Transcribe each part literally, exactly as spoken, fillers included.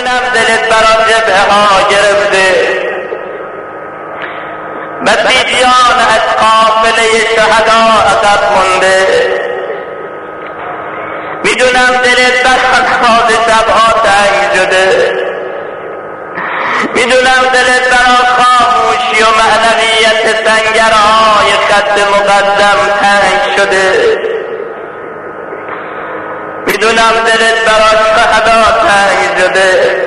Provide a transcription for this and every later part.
میدونم دلت برا جبهه ها گرفته، بسیجیان از قافله شهدا عقب مونده، میدونم دلت بر نماز شبها تنگ شده، میدونم دلت برا خاموشی و معنویت سنگرهای خط مقدم تنگ شده، میدونم دلت برا شهدا تنگ شده.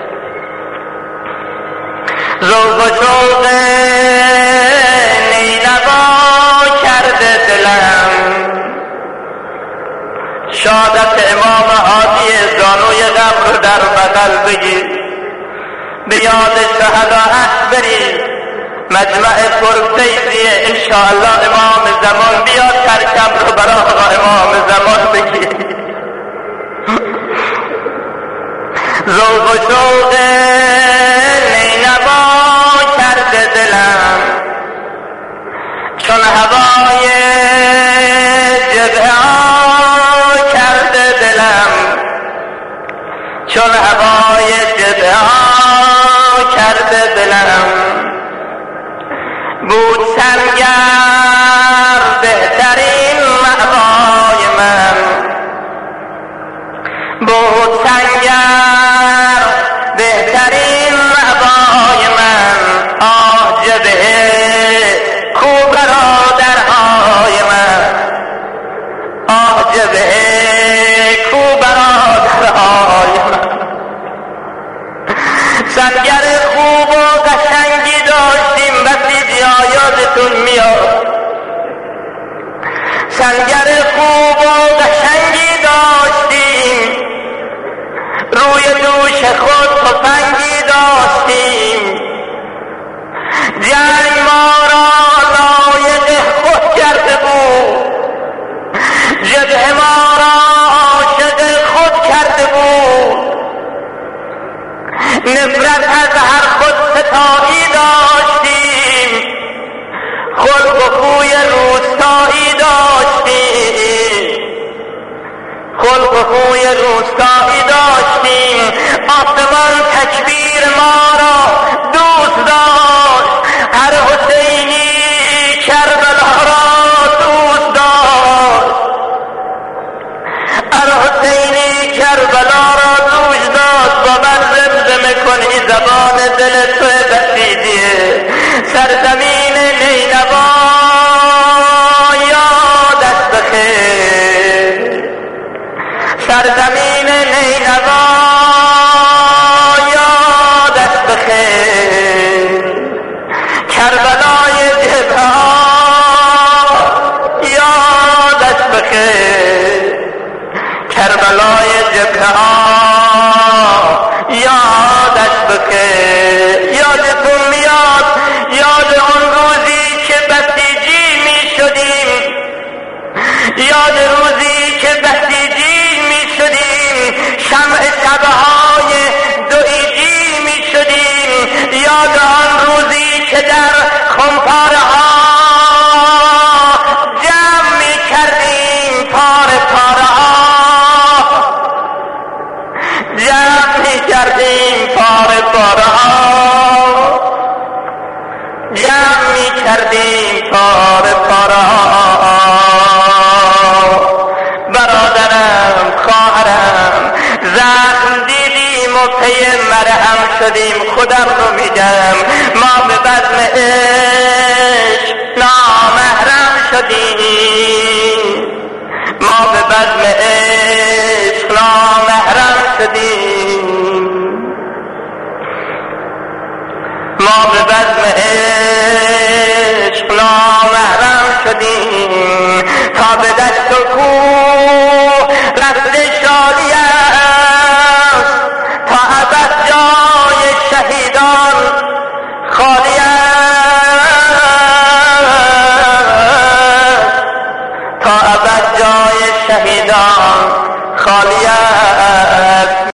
ذوق و شوق نینوا کرده دلم، شهادت امام هادی زانوی قبر رو در بغل بگیر، به یاد شهدا عهد بری، مجمع پرفیضیه انشاءالله امام زمان بیاد ترکم رو برای آقا امام زمان بگیر. ذوق و شوق نینوا کرده دلم، چون هوای جبهه ها کرده دلم، چون هوای جبهه ها کرده دلم. بود سنگر بهترین مأوای من، بود سنگر بهترین مأوای من. آه جبهه کو برادرهای من، آه جبهه کو برادرهای من. سنگر خوب و قشنگی داشتیم بسیجیا یادتون میاد، سنگر خوب و قشنگی داشتیم، روی دوش خود تفنگی داشتیم. جنگ ما را لایق خود کرده بود، جبهه ما را عاشق خود کرده بود. نفرت از هر خود ستایی داشتیم، خلق و خوی روستایی داشتیم، خلق و خوی روستایی داشتیم. آسمان تکبیر ما را دوست داشت، هر حسینی کربلا را دوست داشت، هر حسینی کربلا را دوست داشت. با من زمزمه کنی زبان دل تو بسیجیه، سرزمین نینوا یادت بخیر، سرزمین نینوا یادت بخیر. کربلای جبهه یادت بخیر، کربلای جبهه یادت بخیر. یادتون میاد یاد اون روزی که بسیجی می شدیم، یاد روزی که بسیجی می شدیم، شمع شبهای دویجی می شدیم. یاد آن روزی که در خمپاره ها جمع می کردیم، پاره پاره ها جمع می کردیم، پاره پاره ها جمع می کردیم، پاره پاره ها. برادرم خواهرم زخم دیدیم و پی مرهم شدیم، خودم رو میگم ما به بزم عشق نامحرم شدیم، ما به بزم عشق نامحرم شدیم، ما به بزم عشق نامحرم شدیم.